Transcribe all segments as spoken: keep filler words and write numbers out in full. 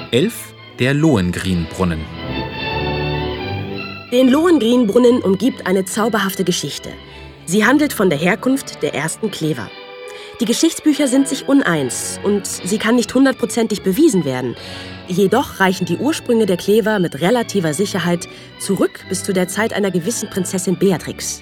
elf. Der Lohengrinbrunnen. Den Lohengrinbrunnen umgibt eine zauberhafte Geschichte. Sie handelt von der Herkunft der ersten Klever. Die Geschichtsbücher sind sich uneins und sie kann nicht hundertprozentig bewiesen werden. Jedoch reichen die Ursprünge der Klever mit relativer Sicherheit zurück bis zu der Zeit einer gewissen Prinzessin Beatrix.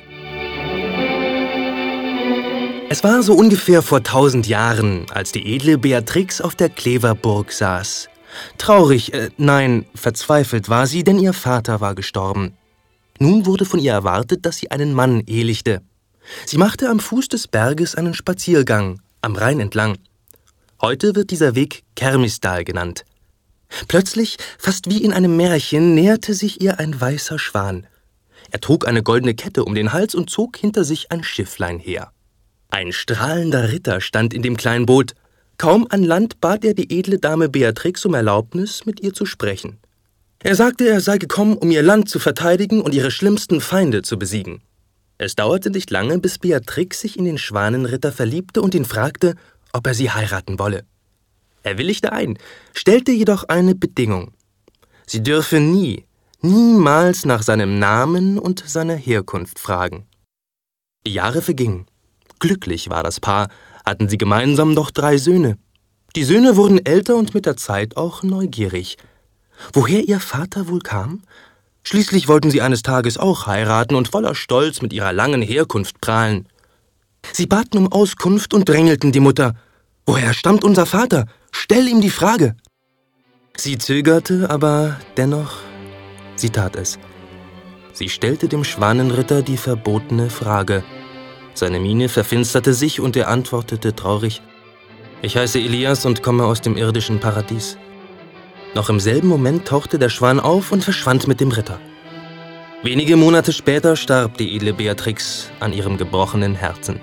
Es war so ungefähr vor tausend Jahren, als die edle Beatrix auf der Kleverburg saß. Traurig, äh, nein, verzweifelt war sie, denn ihr Vater war gestorben. Nun wurde von ihr erwartet, dass sie einen Mann ehelichte. Sie machte am Fuß des Berges einen Spaziergang, am Rhein entlang. Heute wird dieser Weg Kermisdal genannt. Plötzlich, fast wie in einem Märchen, näherte sich ihr ein weißer Schwan. Er trug eine goldene Kette um den Hals und zog hinter sich ein Schifflein her. Ein strahlender Ritter stand in dem kleinen Boot. Kaum an Land bat er die edle Dame Beatrix um Erlaubnis, mit ihr zu sprechen. Er sagte, er sei gekommen, um ihr Land zu verteidigen und ihre schlimmsten Feinde zu besiegen. Es dauerte nicht lange, bis Beatrix sich in den Schwanenritter verliebte und ihn fragte, ob er sie heiraten wolle. Er willigte ein, stellte jedoch eine Bedingung. Sie dürfe nie, niemals nach seinem Namen und seiner Herkunft fragen. Die Jahre vergingen. Glücklich war das Paar, hatten sie gemeinsam doch drei Söhne. Die Söhne wurden älter und mit der Zeit auch neugierig. Woher ihr Vater wohl kam? Schließlich wollten sie eines Tages auch heiraten und voller Stolz mit ihrer langen Herkunft prahlen. Sie baten um Auskunft und drängelten die Mutter. »Woher stammt unser Vater? Stell ihm die Frage!« Sie zögerte, aber dennoch, sie tat es. Sie stellte dem Schwanenritter die verbotene Frage. Seine Miene verfinsterte sich und er antwortete traurig, »Ich heiße Elias und komme aus dem irdischen Paradies.« Noch im selben Moment tauchte der Schwan auf und verschwand mit dem Ritter. Wenige Monate später starb die edle Beatrix an ihrem gebrochenen Herzen.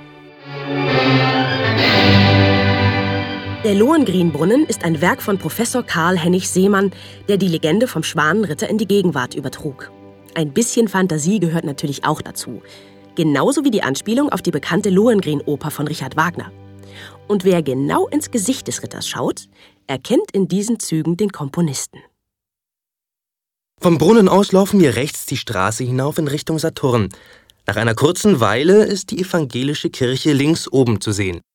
Der Lohengrinbrunnen ist ein Werk von Professor Karl Hennig Seemann, der die Legende vom Schwanenritter in die Gegenwart übertrug. Ein bisschen Fantasie gehört natürlich auch dazu. Genauso wie die Anspielung auf die bekannte Lohengrin-Oper von Richard Wagner. Und wer genau ins Gesicht des Ritters schaut, erkennt in diesen Zügen den Komponisten. Vom Brunnen aus laufen wir rechts die Straße hinauf in Richtung Saturn. Nach einer kurzen Weile ist die evangelische Kirche links oben zu sehen.